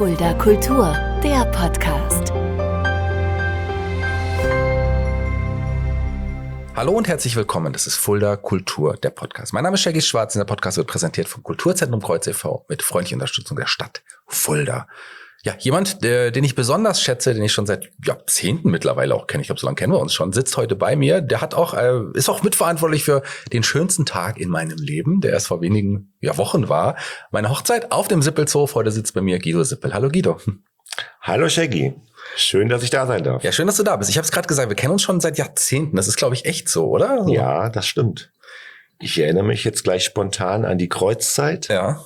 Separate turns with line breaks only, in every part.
Fulda Kultur, der Podcast.
Hallo und herzlich willkommen, das ist Fulda Kultur, der Podcast. Mein Name ist Shaggy Schwarz und der Podcast wird präsentiert vom Kulturzentrum Kreuz e.V. mit freundlicher Unterstützung der Stadt Fulda. Ja, jemand, den ich besonders schätze, den ich schon seit Jahrzehnten mittlerweile auch kenne, ich glaube, so lange kennen wir uns schon, sitzt heute bei mir. Der hat auch, ist auch mitverantwortlich für den schönsten Tag in meinem Leben, der erst vor wenigen Wochen war. Meine Hochzeit auf dem Sippelshof. Heute sitzt bei mir Guido Sippel. Hallo Guido.
Hallo Shaggy. Schön, dass ich da sein darf.
Ja, schön, dass du da bist. Ich habe es gerade gesagt, wir kennen uns schon seit Jahrzehnten. Das ist, glaube ich, echt so, oder?
Ja, das stimmt. Ich erinnere mich jetzt gleich spontan an die Kreuzzeit,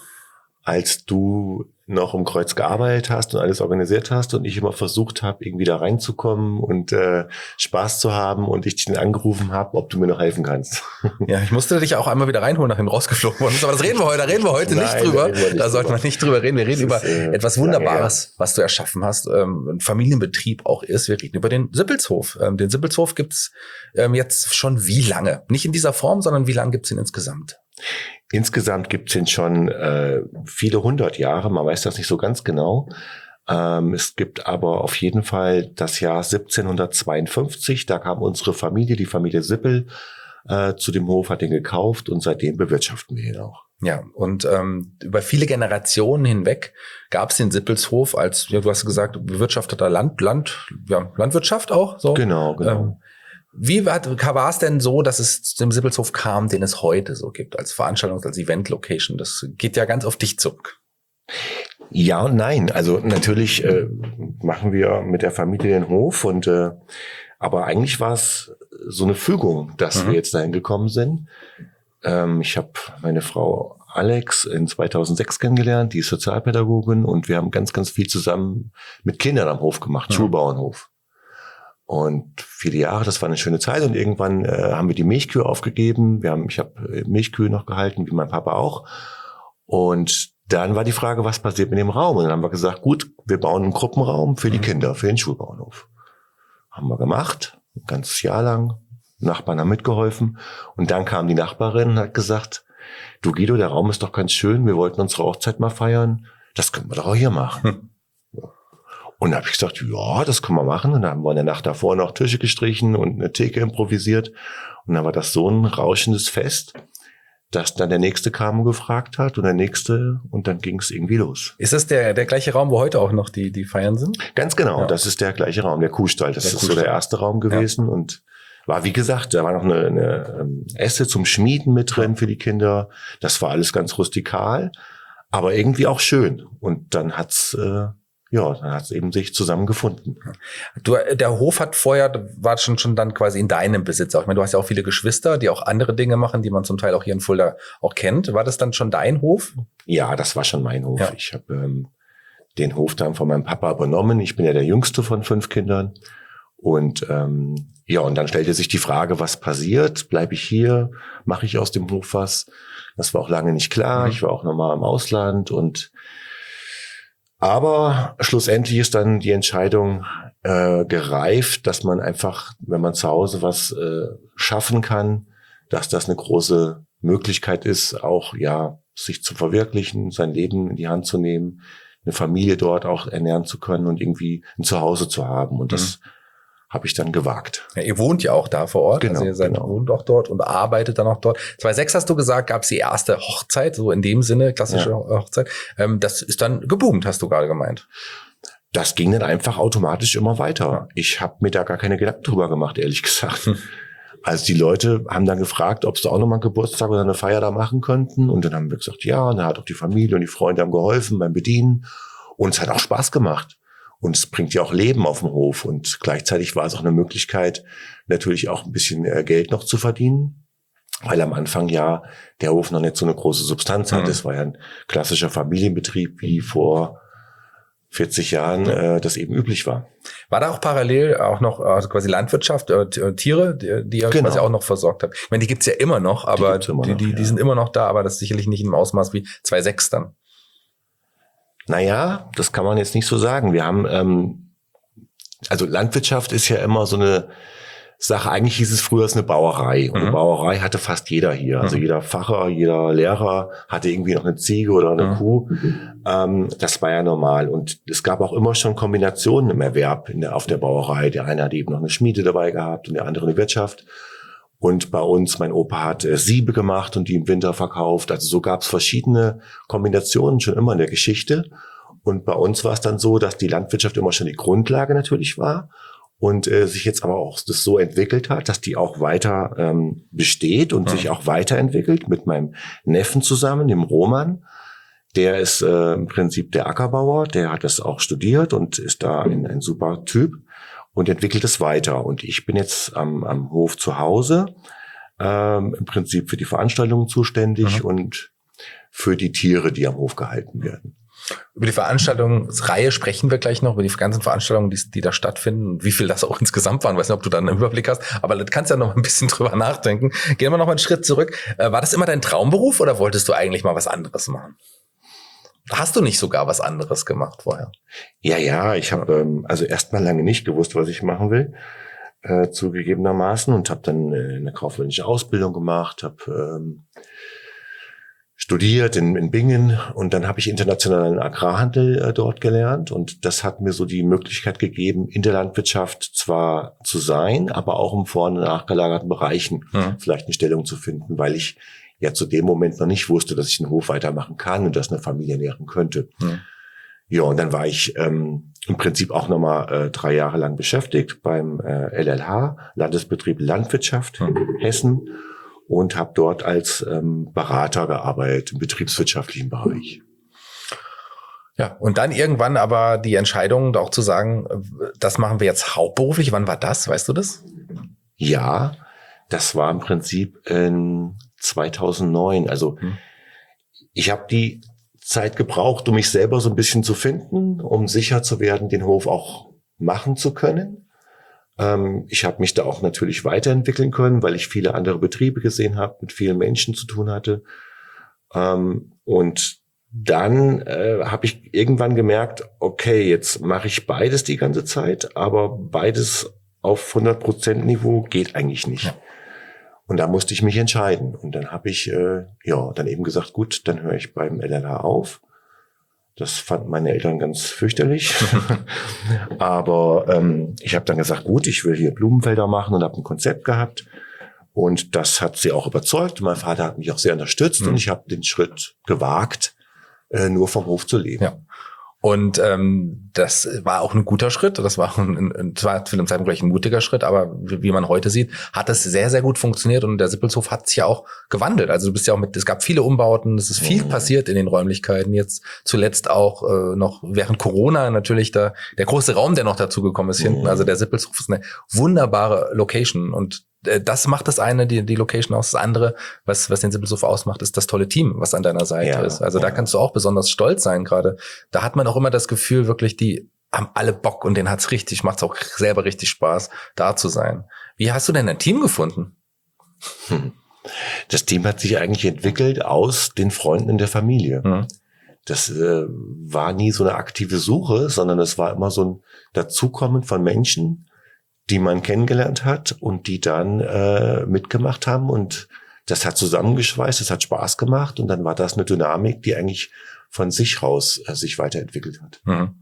als du noch im Kreuz gearbeitet hast und alles organisiert hast und ich immer versucht habe, irgendwie da reinzukommen und Spaß zu haben und ich dich angerufen habe, ob du mir noch helfen kannst.
Ja, ich musste dich auch einmal wieder reinholen, nachdem rausgeflogen worden ist. Aber da reden wir heute nicht drüber. Da sollten wir nicht drüber reden. Wir reden über etwas Wunderbares, was du erschaffen hast. Ein Familienbetrieb auch ist. Wir reden über den Sippelshof. Den Sippelshof gibt's jetzt schon wie lange? Nicht in dieser Form, sondern wie lange gibt's ihn insgesamt?
Insgesamt gibt es ihn schon viele hundert Jahre, man weiß das nicht so ganz genau. Es gibt aber auf jeden Fall das Jahr 1752, da kam unsere Familie, die Familie Sippel, zu dem Hof, hat den gekauft und seitdem bewirtschaften wir ihn auch.
Ja, und über viele Generationen hinweg gab es den Sippelshof als, ja, du hast gesagt, bewirtschafteter Landwirtschaft auch. So.
Genau.
Wie war es denn so, dass es zu dem Sippelshof kam, den es heute so gibt, als als Event-Location? Das geht ja ganz auf dich zurück.
Ja und nein. Also natürlich machen wir mit der Familie den Hof aber eigentlich war es so eine Fügung, dass wir jetzt dahin gekommen sind. Ich habe meine Frau Alex in 2006 kennengelernt, die ist Sozialpädagogin und wir haben ganz, ganz viel zusammen mit Kindern am Hof gemacht, Schulbauernhof. Und viele Jahre, das war eine schöne Zeit und irgendwann haben wir die Milchkühe aufgegeben. Ich habe Milchkühe noch gehalten, wie mein Papa auch. Und dann war die Frage, was passiert mit dem Raum? Und dann haben wir gesagt, gut, wir bauen einen Gruppenraum für die Kinder, für den Schulbauernhof. Haben wir gemacht, ein ganzes Jahr lang. Nachbarn haben mitgeholfen. Und dann kam die Nachbarin und hat gesagt, du Guido, der Raum ist doch ganz schön, wir wollten unsere Hochzeit mal feiern. Das können wir doch auch hier machen. Und da habe ich gesagt, ja, das können wir machen. Und dann haben wir in der Nacht davor noch Tische gestrichen und eine Theke improvisiert. Und dann war das so ein rauschendes Fest, dass dann der Nächste kam und gefragt hat und der Nächste und dann ging es irgendwie los.
Ist das der gleiche Raum, wo heute auch noch die Feiern sind?
Ganz genau, ja. Das ist der gleiche Raum, der Kuhstall. Das ist so der erste Raum gewesen und war, wie gesagt, da war noch eine Esse zum Schmieden mit drin für die Kinder. Das war alles ganz rustikal, aber irgendwie auch schön. Und dann hat's eben sich zusammengefunden.
Der Hof war schon dann quasi in deinem Besitz. Ich meine, du hast ja auch viele Geschwister, die auch andere Dinge machen, die man zum Teil auch hier in Fulda auch kennt. War das dann schon dein Hof?
Ja, das war schon mein Hof.
Ja.
Ich habe den Hof dann von meinem Papa übernommen. Ich bin ja der jüngste von 5 Kindern. Und und dann stellte sich die Frage, was passiert? Bleibe ich hier? Mache ich aus dem Hof was? Das war auch lange nicht klar. Ich war auch nochmal im Ausland aber schlussendlich ist dann die Entscheidung gereift, dass man einfach, wenn man zu Hause was schaffen kann, dass das eine große Möglichkeit ist, auch sich zu verwirklichen, sein Leben in die Hand zu nehmen, eine Familie dort auch ernähren zu können und irgendwie ein Zuhause zu haben. Und das habe ich dann gewagt.
Ja, ihr wohnt ja auch da vor Ort,
genau,
also ihr wohnt auch dort und arbeitet dann auch dort. 2006 hast du gesagt, gab es die erste Hochzeit, so in dem Sinne, klassische Hochzeit. Das ist dann geboomt, hast du gerade gemeint.
Das ging dann einfach automatisch immer weiter. Ja. Ich habe mir da gar keine Gedanken drüber gemacht, ehrlich gesagt. Also die Leute haben dann gefragt, ob sie auch nochmal einen Geburtstag oder eine Feier da machen könnten. Und dann haben wir gesagt, ja, und dann hat auch die Familie und die Freunde haben geholfen beim Bedienen. Und es hat auch Spaß gemacht. Und es bringt ja auch Leben auf dem Hof. Und gleichzeitig war es auch eine Möglichkeit, natürlich auch ein bisschen Geld noch zu verdienen. Weil am Anfang der Hof noch nicht so eine große Substanz hat. Es war ja ein klassischer Familienbetrieb, wie vor 40 Jahren das eben üblich war.
War da auch parallel auch noch quasi Landwirtschaft, Tiere, die ihr quasi auch noch versorgt habt? Ich meine, die gibt's ja immer noch, aber die sind immer noch da, aber das ist sicherlich nicht im Ausmaß wie 2006 dann.
Naja, das kann man jetzt nicht so sagen. Wir haben, also Landwirtschaft ist ja immer so eine Sache, eigentlich hieß es früher, es ist eine Brauerei. Und eine Brauerei hatte fast jeder hier. Also jeder Pfarrer, jeder Lehrer hatte irgendwie noch eine Ziege oder eine Kuh. Das war ja normal. Und es gab auch immer schon Kombinationen im Erwerb auf der Brauerei. Der eine hat eben noch eine Schmiede dabei gehabt und der andere eine Wirtschaft. Und bei uns, mein Opa hat Siebe gemacht und die im Winter verkauft. Also so gab es verschiedene Kombinationen schon immer in der Geschichte. Und bei uns war es dann so, dass die Landwirtschaft immer schon die Grundlage natürlich war und sich jetzt aber auch das so entwickelt hat, dass die auch weiter besteht und sich auch weiterentwickelt mit meinem Neffen zusammen, dem Roman. Der ist im Prinzip der Ackerbauer, der hat das auch studiert und ist da ein super Typ und entwickelt es weiter. Und ich bin jetzt am Hof zu Hause, im Prinzip für die Veranstaltungen zuständig und für die Tiere, die am Hof gehalten werden.
Über die Veranstaltungsreihe sprechen wir gleich noch, über die ganzen Veranstaltungen, die da stattfinden und wie viel das auch insgesamt waren. Ich weiß nicht, ob du da einen Überblick hast, aber du kannst ja noch ein bisschen drüber nachdenken. Gehen wir noch mal einen Schritt zurück. War das immer dein Traumberuf oder wolltest du eigentlich mal was anderes machen? Hast du nicht sogar was anderes gemacht vorher?
Ja, ich habe also erstmal lange nicht gewusst, was ich machen will, zugegebenermaßen, und habe dann eine kaufmännische Ausbildung gemacht, habe studiert in Bingen und dann habe ich internationalen Agrarhandel dort gelernt und das hat mir so die Möglichkeit gegeben, in der Landwirtschaft zwar zu sein, aber auch im vor- und nachgelagerten Bereichen vielleicht eine Stellung zu finden, weil ich ja zu dem Moment noch nicht wusste, dass ich den Hof weitermachen kann und das eine Familie nähren könnte. Ja, und dann war ich im Prinzip auch nochmal 3 Jahre lang beschäftigt beim LLH, Landesbetrieb Landwirtschaft Hessen, und habe dort als Berater gearbeitet im betriebswirtschaftlichen Bereich.
Ja, und dann irgendwann aber die Entscheidung, auch zu sagen, das machen wir jetzt hauptberuflich. Wann war das? Weißt du das?
Ja, das war im Prinzip in 2009. Also ich habe die Zeit gebraucht, um mich selber so ein bisschen zu finden, um sicher zu werden, den Hof auch machen zu können. Ich habe mich da auch natürlich weiterentwickeln können, weil ich viele andere Betriebe gesehen habe, mit vielen Menschen zu tun hatte. Und dann habe ich irgendwann gemerkt, okay, jetzt mache ich beides die ganze Zeit, aber beides auf 100% Niveau geht eigentlich nicht. Ja. Und da musste ich mich entscheiden. Und dann habe ich dann eben gesagt, gut, dann höre ich beim LLH auf. Das fanden meine Eltern ganz fürchterlich. Aber ich habe dann gesagt, gut, ich will hier Blumenfelder machen und habe ein Konzept gehabt. Und das hat sie auch überzeugt. Mein Vater hat mich auch sehr unterstützt und ich habe den Schritt gewagt, nur vom Hof zu leben.
Ja. Und das war auch ein guter Schritt. Das war zwar zu dem Zeitpunkt gleich ein mutiger Schritt, aber wie man heute sieht, hat das sehr, sehr gut funktioniert und der Sippelshof hat sich ja auch gewandelt. Also du bist ja auch es gab viele Umbauten, es ist viel passiert in den Räumlichkeiten. Jetzt zuletzt auch noch während Corona natürlich der große Raum, der noch dazugekommen ist hinten. Also der Sippelshof ist eine wunderbare Location und das macht das eine, die Location aus. Das andere, was den Sippelshof ausmacht, ist das tolle Team, was an deiner Seite ist. Also da kannst du auch besonders stolz sein gerade. Da hat man auch immer das Gefühl, wirklich, die haben alle Bock und denen macht's auch selber richtig Spaß, da zu sein. Wie hast du denn ein Team gefunden?
Das Team hat sich eigentlich entwickelt aus den Freunden in der Familie. Das war nie so eine aktive Suche, sondern es war immer so ein Dazukommen von Menschen, die man kennengelernt hat und die dann mitgemacht haben und das hat zusammengeschweißt, es hat Spaß gemacht und dann war das eine Dynamik, die eigentlich von sich raus sich weiterentwickelt hat.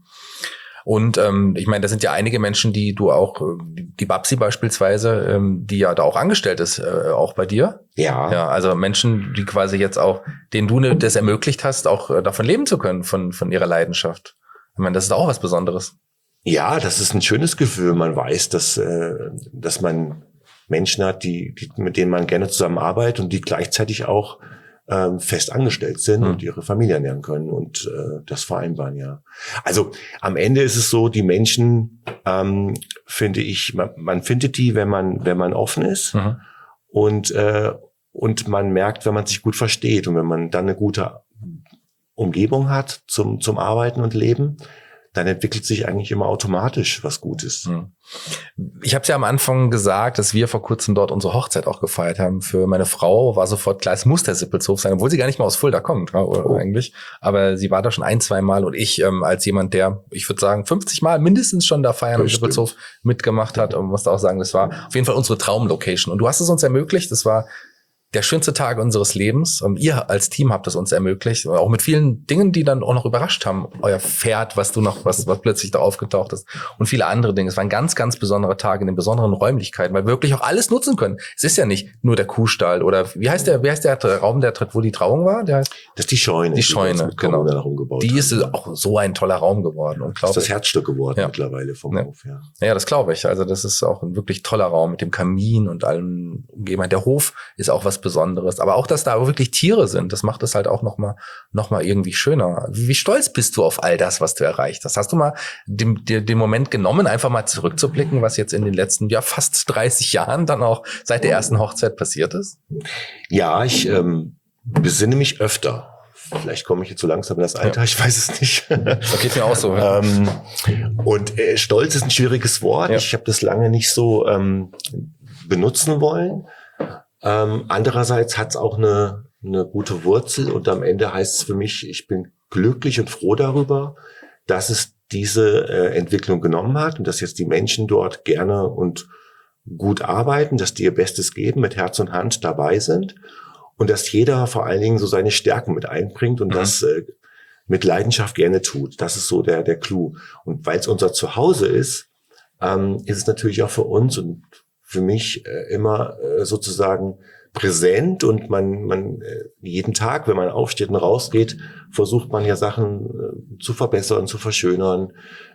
Und ich meine, da sind ja einige Menschen, die du auch, die Babsi beispielsweise, die ja da auch angestellt ist, auch bei dir. Ja, also Menschen, die quasi jetzt auch, denen du das ermöglicht hast, auch davon leben zu können, von ihrer Leidenschaft. Ich meine, das ist auch was Besonderes.
Ja, das ist ein schönes Gefühl. Man weiß, dass man Menschen hat, mit denen man gerne zusammenarbeitet und die gleichzeitig auch fest angestellt sind und ihre Familie ernähren können und das vereinbaren, ja. Also am Ende ist es so, die Menschen, finde ich, man findet die, wenn man offen ist und man merkt, wenn man sich gut versteht und wenn man dann eine gute Umgebung hat zum Arbeiten und Leben, dann entwickelt sich eigentlich immer automatisch was Gutes.
Ich habe es ja am Anfang gesagt, dass wir vor kurzem dort unsere Hochzeit auch gefeiert haben. Für meine Frau war sofort klar, es muss der Sippelshof sein, obwohl sie gar nicht mal aus Fulda kommt, eigentlich. Aber sie war da schon 1-2 Mal und ich als jemand, der, ich würde sagen, 50 Mal mindestens schon da feiern am Sippelshof mitgemacht hat, und musste auch sagen, das war auf jeden Fall unsere Traumlocation. Und du hast es uns ermöglicht, das war der schönste Tag unseres Lebens. Ihr als Team habt es uns ermöglicht, auch mit vielen Dingen, die dann auch noch überrascht haben. Euer Pferd, was plötzlich da aufgetaucht ist und viele andere Dinge. Es war ein ganz, ganz besonderer Tag in den besonderen Räumlichkeiten, weil wir wirklich auch alles nutzen können. Es ist ja nicht nur der Kuhstall oder wie heißt der Raum, wo die Trauung war? Das
ist die Scheune.
Die Scheune, genau. Die ist auch so ein toller Raum geworden. Und
das ist das Herzstück geworden mittlerweile vom Hof.
Ja, das glaube ich. Also das ist auch ein wirklich toller Raum mit dem Kamin und allem Umgebung. Der Hof ist auch was Besonderes. Aber auch, dass da wirklich Tiere sind, das macht es halt auch noch mal irgendwie schöner. Wie stolz bist du auf all das, was du erreicht hast? Hast du mal den Moment genommen, einfach mal zurückzublicken, was jetzt in den letzten fast 30 Jahren dann auch seit der ersten Hochzeit passiert ist?
Ja, ich besinne mich öfter. Vielleicht komme ich jetzt so langsam in das Alter, ich weiß es nicht.
Das geht mir auch so.
Und Stolz ist ein schwieriges Wort. Ich habe das lange nicht so benutzen wollen. Andererseits hat es auch eine gute Wurzel und am Ende heißt es für mich, ich bin glücklich und froh darüber, dass es diese Entwicklung genommen hat und dass jetzt die Menschen dort gerne und gut arbeiten, dass die ihr Bestes geben, mit Herz und Hand dabei sind und dass jeder vor allen Dingen so seine Stärken mit einbringt und das mit Leidenschaft gerne tut. Das ist so der Clou. Und weil es unser Zuhause ist es natürlich auch für uns und für mich immer sozusagen präsent und man jeden Tag, wenn man aufsteht und rausgeht, versucht man ja Sachen zu verbessern, zu verschönern.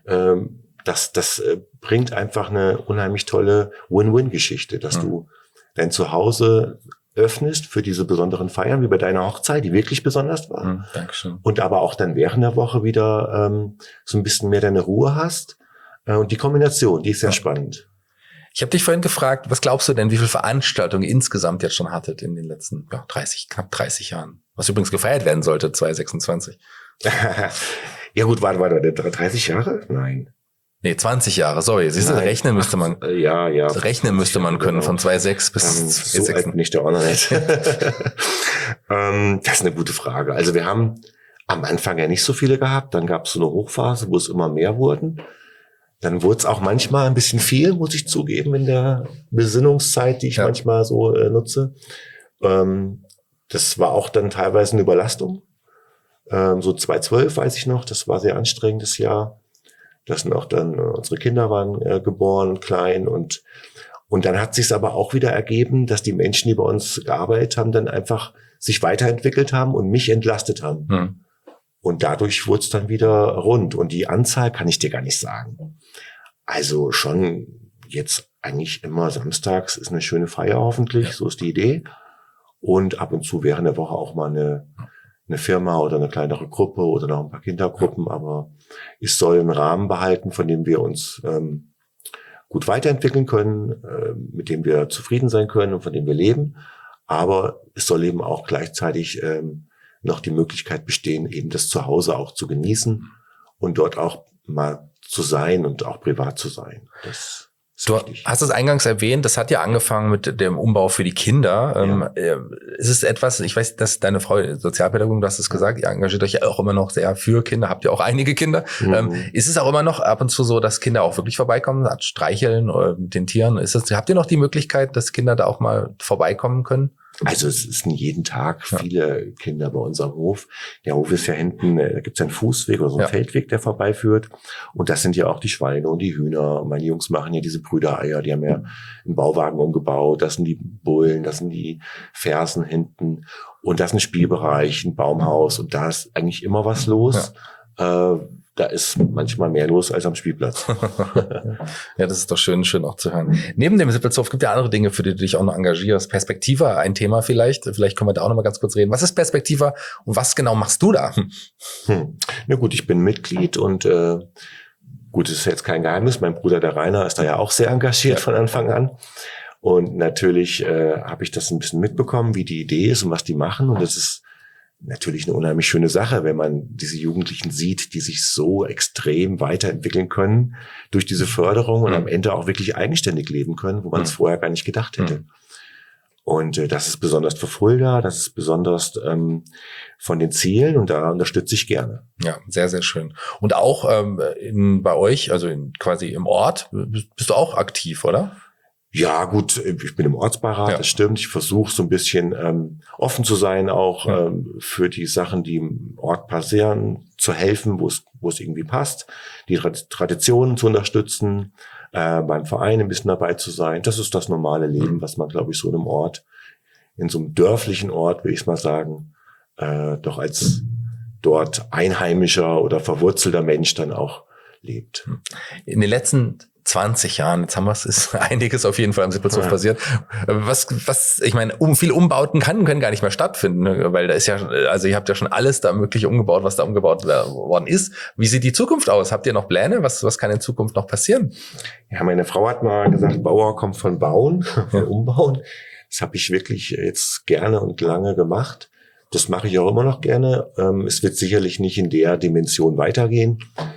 Das bringt einfach eine unheimlich tolle Win-Win-Geschichte, dass du dein Zuhause öffnest für diese besonderen Feiern, wie bei deiner Hochzeit, die wirklich besonders war.
Dankeschön.
Und aber auch dann während der Woche wieder so ein bisschen mehr deine Ruhe hast. Und die Kombination, die ist sehr spannend.
Ich habe dich vorhin gefragt, was glaubst du denn, wie viele Veranstaltungen ihr insgesamt jetzt schon hattet in den letzten knapp 30 Jahren? Was übrigens gefeiert werden sollte, 2026.
Ja gut, warte, 30 Jahre? Nein.
Nee, 20 Jahre, sorry. Siehst du, rechnen müsste man.
Ja.
Rechnen müsste man können, von 2,6 bis
2006. So alt bin ich da auch noch nicht. Das ist eine gute Frage. Also wir haben am Anfang ja nicht so viele gehabt. Dann gab es so eine Hochphase, wo es immer mehr wurden. Dann wurde es auch manchmal ein bisschen viel, muss ich zugeben, in der Besinnungszeit, die ich manchmal so nutze. Das war auch dann teilweise eine Überlastung. So 2012 weiß ich noch, das war sehr anstrengendes Jahr. Das sind auch dann, unsere Kinder waren geboren und klein und dann hat sich's aber auch wieder ergeben, dass die Menschen, die bei uns gearbeitet haben, dann einfach sich weiterentwickelt haben und mich entlastet haben. Und dadurch wurde es dann wieder rund. Und die Anzahl kann ich dir gar nicht sagen. Also schon jetzt eigentlich immer samstags ist eine schöne Feier hoffentlich, so ist die Idee. Und ab und zu während der Woche auch mal eine Firma oder eine kleinere Gruppe oder noch ein paar Kindergruppen. Aber es soll einen Rahmen behalten, von dem wir uns gut weiterentwickeln können, mit dem wir zufrieden sein können und von dem wir leben. Aber es soll eben auch gleichzeitig noch die Möglichkeit bestehen, eben das Zuhause auch zu genießen und dort auch mal zu sein und auch privat zu sein. Das ist
du
wichtig.
hast es eingangs erwähnt, das hat ja angefangen mit dem Umbau für die Kinder. Ist es etwas, ich weiß, dass deine Frau Sozialpädagogin, du hast es gesagt, ihr engagiert euch ja auch immer noch sehr für Kinder, habt ja auch einige Kinder. Ist es auch immer noch ab und zu so, dass Kinder auch wirklich vorbeikommen, streicheln mit den Tieren? Habt ihr noch die Möglichkeit, dass Kinder da auch mal vorbeikommen können?
Also es sind jeden Tag viele Kinder bei uns am Hof. Der Hof ist ja hinten, da gibt's einen Fußweg oder so einen Feldweg, der vorbeiführt. Und das sind ja auch die Schweine und die Hühner. Und meine Jungs machen ja diese Brüdereier, die haben ja einen Bauwagen umgebaut. Das sind die Bullen, das sind die Fersen hinten. Und das ist ein Spielbereich, ein Baumhaus. Und da ist eigentlich immer was los. Da ist manchmal mehr los als am Spielplatz.
Ja, das ist doch schön auch zu hören. Neben dem Sippelshof gibt es ja andere Dinge, für die du dich auch noch engagierst. Perspektiva, ein Thema vielleicht. Vielleicht können wir da auch noch mal ganz kurz reden. Was ist Perspektiva und was genau machst du da?
Na gut, ich bin Mitglied und gut, das ist jetzt kein Geheimnis. Mein Bruder, der Rainer, ist da ja auch sehr engagiert von Anfang an. Und natürlich habe ich das ein bisschen mitbekommen, wie die Idee ist und was die machen. Und das ist natürlich eine unheimlich schöne Sache, wenn man diese Jugendlichen sieht, die sich so extrem weiterentwickeln können durch diese Förderung und am Ende auch wirklich eigenständig leben können, wo man es vorher gar nicht gedacht hätte. Und das ist besonders für Fulda, das ist besonders von den Zielen und da unterstütze ich gerne.
Ja, sehr, sehr schön. Und auch bei euch, also quasi im Ort, bist du auch aktiv, oder?
Ja, gut, ich bin im Ortsbeirat, das stimmt. Ich versuche so ein bisschen offen zu sein, auch für die Sachen, die im Ort passieren, zu helfen, wo es irgendwie passt, die Traditionen zu unterstützen, beim Verein ein bisschen dabei zu sein. Das ist das normale Leben, was man, glaube ich, so in einem Ort, in so einem dörflichen Ort, will ich mal sagen, doch als dort einheimischer oder verwurzelter Mensch dann auch lebt.
In den letzten 20 Jahren, jetzt haben wir es, ist einiges auf jeden Fall am Sippelshof passiert. Ich meine, viele Umbauten können gar nicht mehr stattfinden, ne? Weil da ist ja, also ihr habt ja schon alles da mögliche umgebaut, was da umgebaut worden ist. Wie sieht die Zukunft aus? Habt ihr noch Pläne? Was kann in Zukunft noch passieren?
Ja, meine Frau hat mal gesagt, Bauer kommt von Bauen, von Umbauen. Das habe ich wirklich jetzt gerne und lange gemacht. Das mache ich auch immer noch gerne. Es wird sicherlich nicht in der Dimension weitergehen.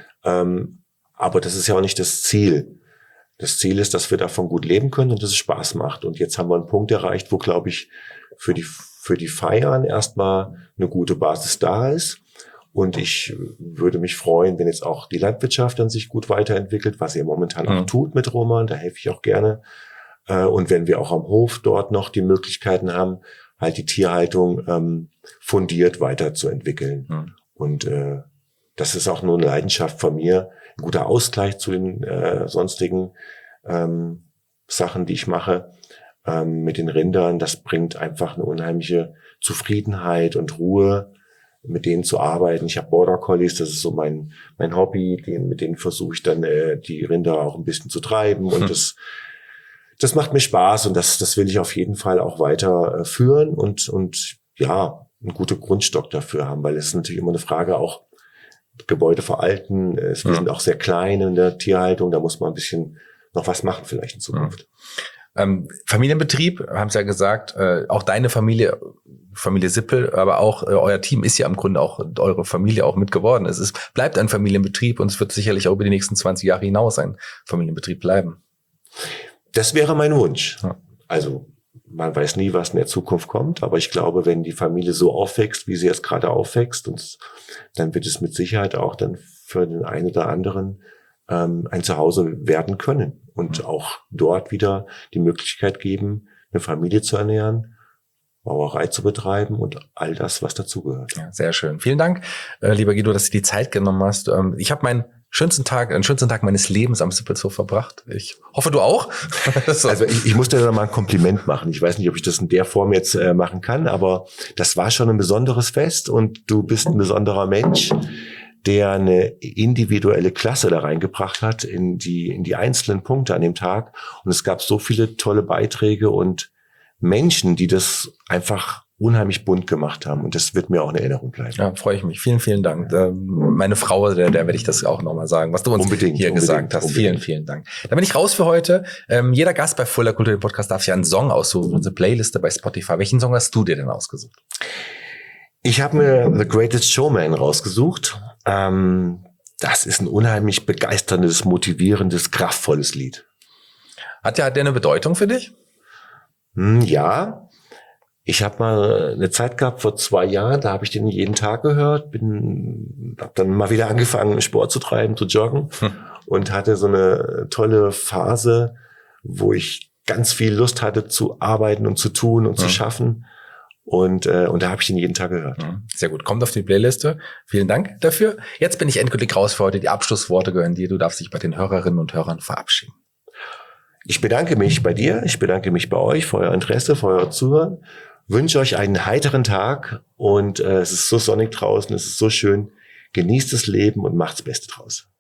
Aber das ist ja auch nicht das Ziel. Das Ziel ist, dass wir davon gut leben können und dass es Spaß macht. Und jetzt haben wir einen Punkt erreicht, wo, glaube ich, für die Feiern erstmal eine gute Basis da ist. Und ich würde mich freuen, wenn jetzt auch die Landwirtschaft dann sich gut weiterentwickelt, was sie momentan auch tut mit Roman. Da helfe ich auch gerne. Und wenn wir auch am Hof dort noch die Möglichkeiten haben, halt die Tierhaltung fundiert weiterzuentwickeln. Und das ist auch nur eine Leidenschaft von mir, ein guter Ausgleich zu den sonstigen Sachen, die ich mache mit den Rindern. Das bringt einfach eine unheimliche Zufriedenheit und Ruhe, mit denen zu arbeiten. Ich habe Border Collies, das ist so mein Hobby, mit denen versuche ich dann die Rinder auch ein bisschen zu treiben und das macht mir Spaß und das will ich auf jeden Fall auch weiter führen und ja, einen guten Grundstock dafür haben, weil es ist natürlich immer eine Frage auch, Gebäude veralten, wir sind auch sehr klein in der Tierhaltung, da muss man ein bisschen noch was machen vielleicht in Zukunft.
Familienbetrieb, haben Sie ja gesagt, auch deine Familie Sippel, aber auch euer Team ist ja im Grunde auch eure Familie auch mit geworden. Bleibt ein Familienbetrieb und es wird sicherlich auch über die nächsten 20 Jahre hinaus ein Familienbetrieb bleiben.
Das wäre mein Wunsch. Ja. Also man weiß nie, was in der Zukunft kommt, aber ich glaube, wenn die Familie so aufwächst, wie sie jetzt gerade aufwächst, dann wird es mit Sicherheit auch dann für den einen oder anderen ein Zuhause werden können und auch dort wieder die Möglichkeit geben, eine Familie zu ernähren, Brauerei zu betreiben und all das, was dazugehört.
Ja, sehr schön. Vielen Dank, lieber Guido, dass du die Zeit genommen hast. Ich habe einen schönsten Tag meines Lebens am Sippelshof verbracht. Ich hoffe, du auch.
Also ich muss dir da mal ein Kompliment machen. Ich weiß nicht, ob ich das in der Form jetzt machen kann, aber das war schon ein besonderes Fest und du bist ein besonderer Mensch, der eine individuelle Klasse da reingebracht hat in die einzelnen Punkte an dem Tag. Und es gab so viele tolle Beiträge und Menschen, die das einfach unheimlich bunt gemacht haben. Und das wird mir auch in Erinnerung bleiben.
Ja, freue ich mich. Vielen, vielen Dank. Meine Frau, der werde ich das auch nochmal sagen, was du uns hier gesagt hast. Vielen, vielen Dank. Dann bin ich raus für heute. Jeder Gast bei Fulda Kultur, dem Podcast, darf sich einen Song aussuchen, unsere Playliste bei Spotify. Welchen Song hast du dir denn ausgesucht?
Ich habe mir The Greatest Showman rausgesucht. Das ist ein unheimlich begeisterndes, motivierendes, kraftvolles Lied.
Hat der eine Bedeutung für dich?
Ja. Ich habe mal eine Zeit gehabt vor 2 Jahren, da habe ich den jeden Tag gehört, habe dann mal wieder angefangen, Sport zu treiben, zu joggen und hatte so eine tolle Phase, wo ich ganz viel Lust hatte zu arbeiten und zu tun und zu schaffen. Und da habe ich den jeden Tag gehört.
Sehr gut. Kommt auf die Playliste. Vielen Dank dafür. Jetzt bin ich endgültig raus für heute. Die Abschlussworte gehören dir. Du darfst dich bei den Hörerinnen und Hörern verabschieden.
Ich bedanke mich bei dir. Ich bedanke mich bei euch für euer Interesse, für euer Zuhören. Wünsche euch einen heiteren Tag und es ist so sonnig draußen, es ist so schön. Genießt das Leben und macht's Beste draus.